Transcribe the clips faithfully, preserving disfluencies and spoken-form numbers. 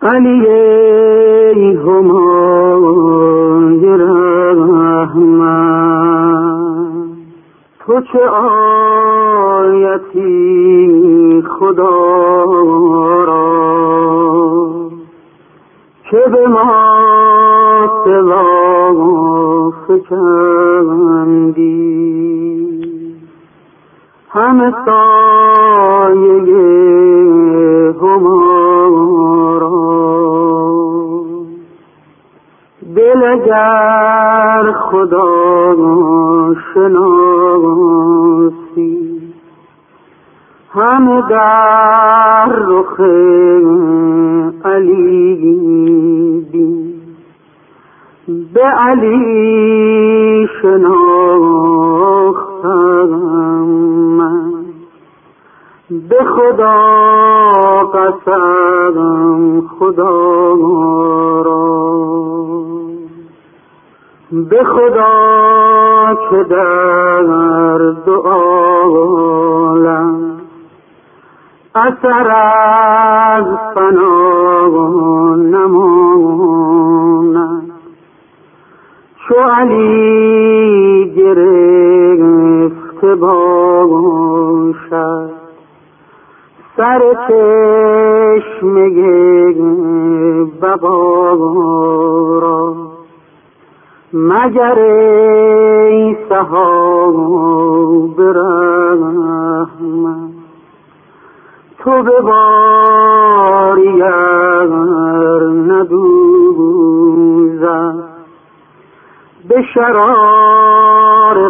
علی همای رحمت، تو چه آیتی خدا را که به ما سوا فکندی، همه سایه هما را دل اگر خدا شناسی، همه در رخ علی بین، به علی شناختم من، به خدا قسم خدا را، به خدا که در دو عالم اثر از فنا نماند، چو علی گرفته باشد سر چشمه بقا را، مگر ای صحابه رحمت تو بباری ار ندوزد به شرار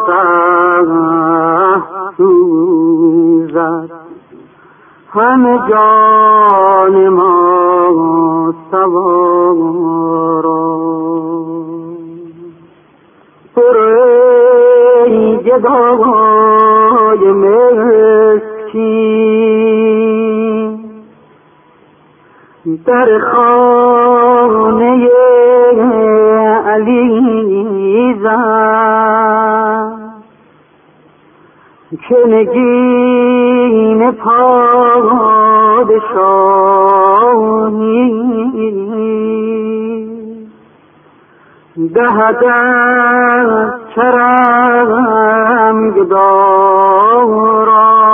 قهر سوزد، همه جان ما سوارا. ای گدای مسکین در خانه علی زن، که نگین پادشاهی دهد از کرم گدارا،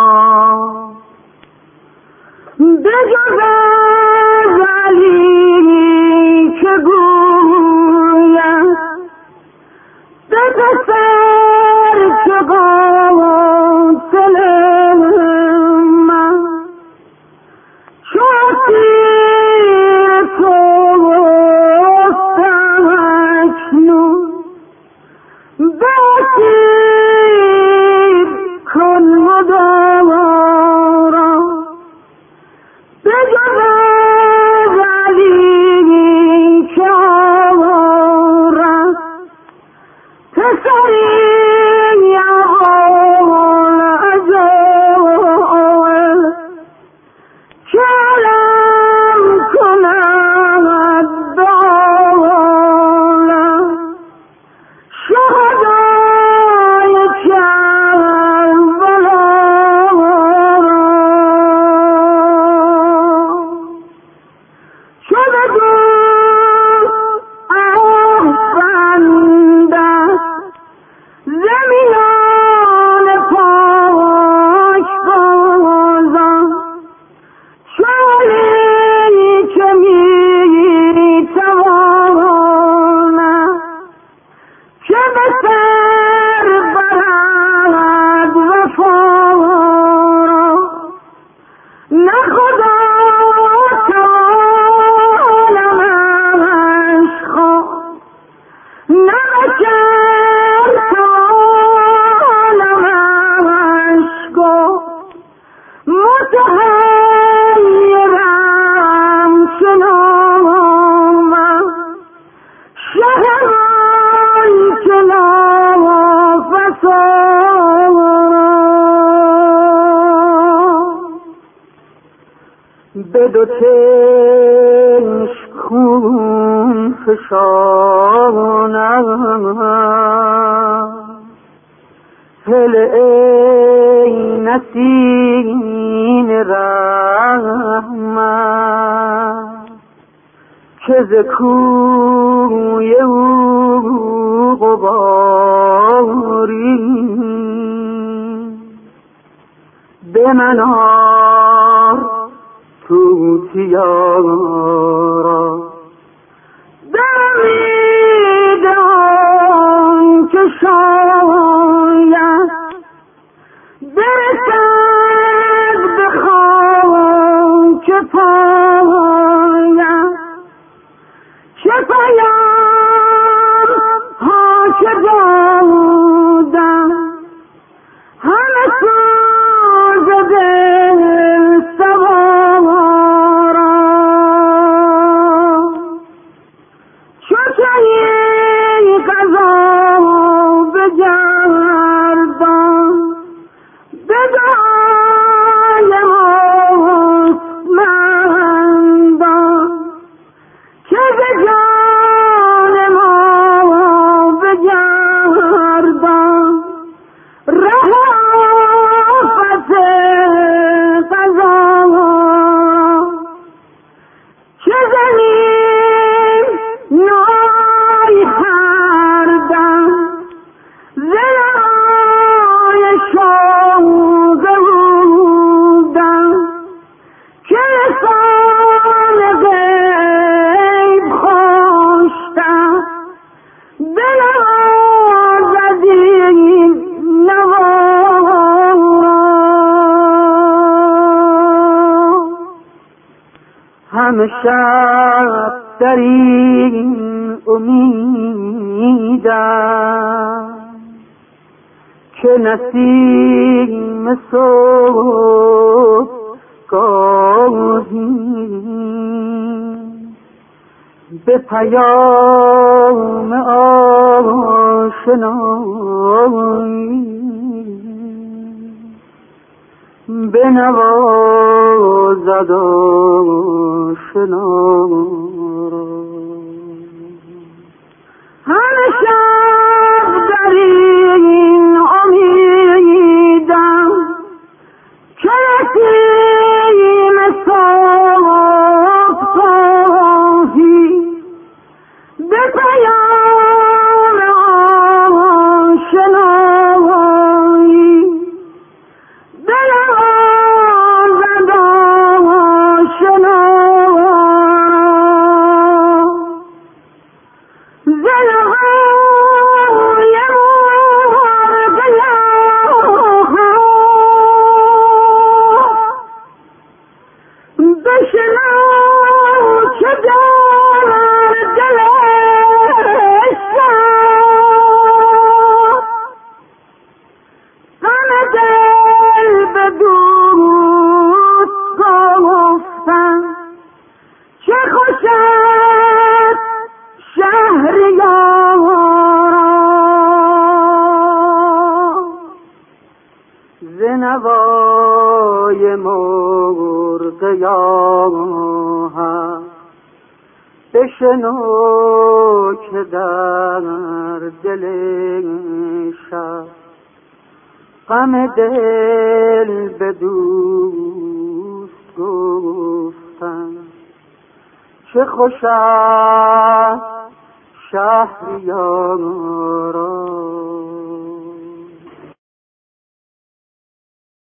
بجز از علی که گوید به پسر که قاتل من، چو اسیر توست اکنون به اسیر کن مدارا، بجز از علی که آورد پسری اول اجل، که علم کند دولت شهدای کربلا را، چو به دوست افکندد زمیان پاک بازم، چو علی که می تواند که به سر برد وفا را، نه خدا توانمش خواند، نه بشر توانمش گفت، متحیرم چنان شهران که نافس به دو چشم خون فشانم، هل ای نسیم رحمت که ز کوی او غباری به من آر توتیا را دمیدم که شاید برسد به خاک پایم چه پیام ها که دادم همه سوز دل سوارا چو چنین قضا بگردان بدای مستمندان که به جان ما بگردان رهافت قضا چه زمین نای کردم زنای شوق بودم که لسان غیب خوشتم بنوازدیم نوارا همه شب در این امیدم که نسیم صبح گاهی به پیام آشنایی بنوازد آشنا را همه شب در این امیدم که نسیم صبح گاهی به پیام آشنایی بنوازد آشنا را زلهای مرغ بشنو چه دارد دلش غم دل به دوست گفتم چه خوش است شهریارا ز نوای مرغ یاهم بشنو که در دل شب غم دل به دوست گفتم چه خوش است شهریارا